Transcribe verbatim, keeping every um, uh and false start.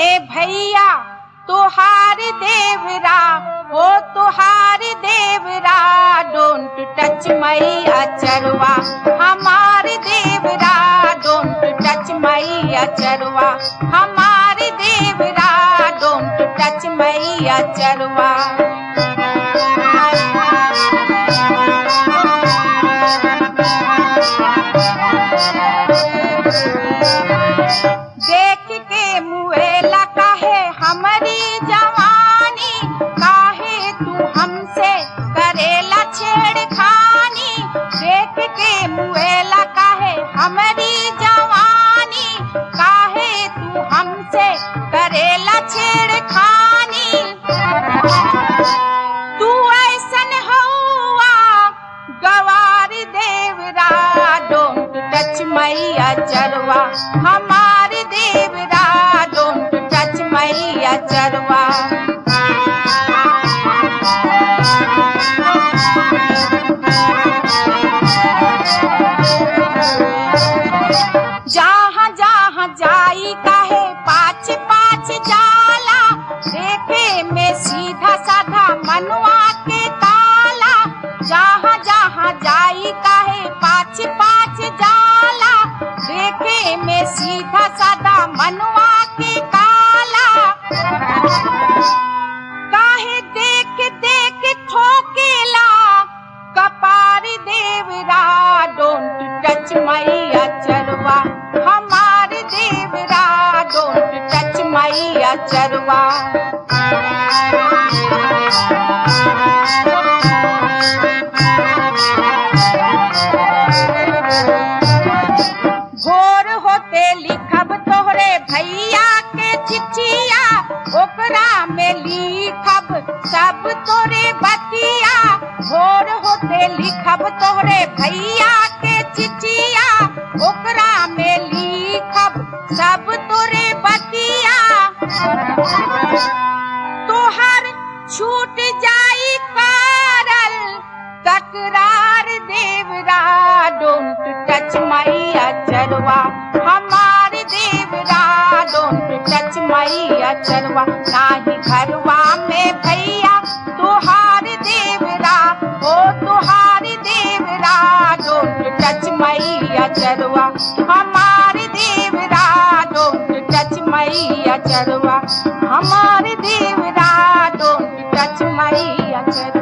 में भैया तुहार देवरा, ओ तुहार देवरा, डोंट टच माई अचरवा, हमार देवरा, डोंट टच माई अचरवा, हमार देवरा, डोंट टच माई अचरवा। देख के मुएला काहे हमारी जवानी, काहे तू हमसे करेला छेड़खानी। देख के मुएला काहे हमारी जवानी, काहे तू हमसे करेला छेड़खानी। तू ऐसन हुआ गवार देवरा, डोंट टच माई अचरवा, हमार देवरा, डोंट टच माई अचरवा। जहाँ जहाँ जाई काहे पाँच पाँच जाला, देखे में सीधा साधा मनवा के ताला। जहाँ जहाँ जाई काहे पाँच पाँच जाला, देखे में सीधा साधा मनवा के काला। काहे देख देख ठोकेला कपार देवरा, डोंट टच माई अचरवा, हमार देवरा, डोंट टच माई अचरवा। भोर होते लिखब तोहरे भैया के चिट्ठिया, ओकरा में लिखब सब तोरे बतिया। भोर होते लिखब तोहरे भैया के चिट्ठिया, ओकरा में लिखब सब तोरे बतिया। तोहर छूट जाई कारल तकरार देवरा, डोंट टच माई अचरवा, हमार देवरा, डोंट टच माई अचरवा। नाही घरवा में भैया तुहार देवरा, ओ तुहार देवरा, डोंट टच माई अचरवा, हमार देवरा, डोंट टच माई अचरवा, हमार देवरा, डोंट टच माई अचरवा।